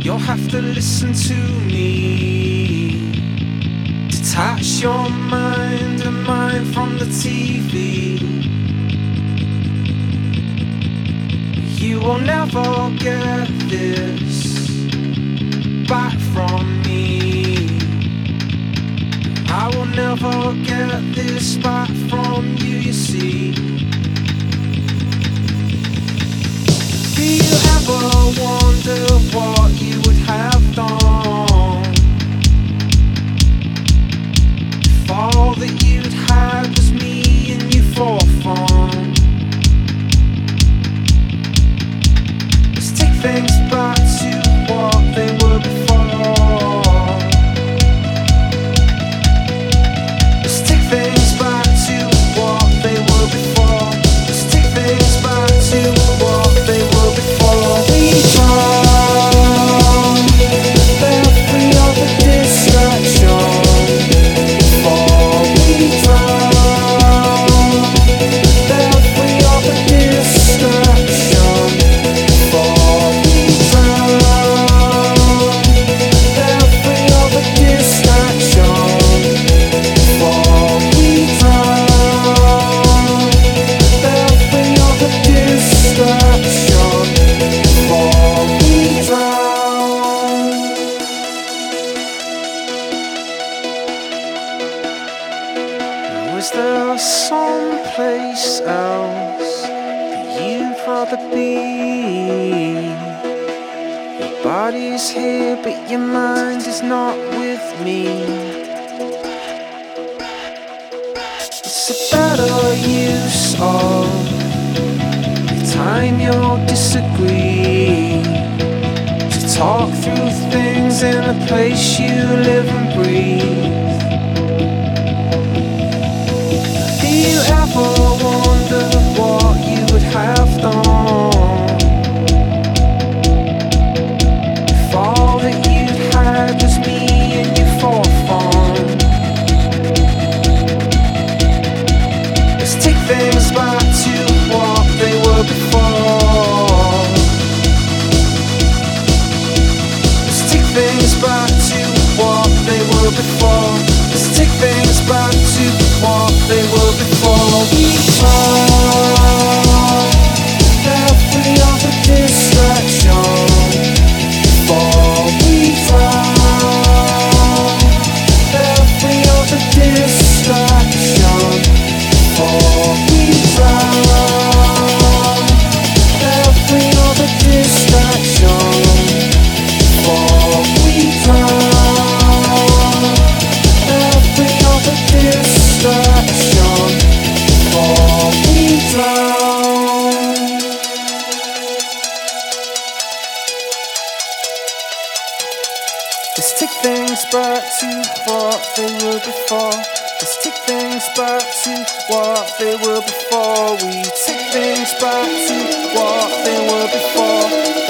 You'll have to listen to me. Detach your mind and mine from the TV. You will never get this back from me. I will never get this back from you, you see. Do you ever wonder what you would have done if all that you'd had was me and you for fun? Let's take things back to what they were before. Let's take things back to what they were before. Let's take things back to what they were before. We drown every other distraction. Before we drown every other distraction. Before we drown every other distraction. Before we drown every other distraction. Before we drown. Now is there some place else that you'd rather be? Your body's here but your mind is not with me. It's a better use of the time you'll disagree, to talk through things in the place you live and breathe. Do you ever wonder what you would have done if all that you'd had was me and you for fun? Let's take things back to what they were before. Let's take things back to what they were before. Let's take things back to what they were before. We found every other distraction. Before we found every other distraction. Before we found every other distraction. Before we found every other distraction. Before we drown. Let's take things back to what they were before. Let's take things back to what they were before. We take things back to what they were before.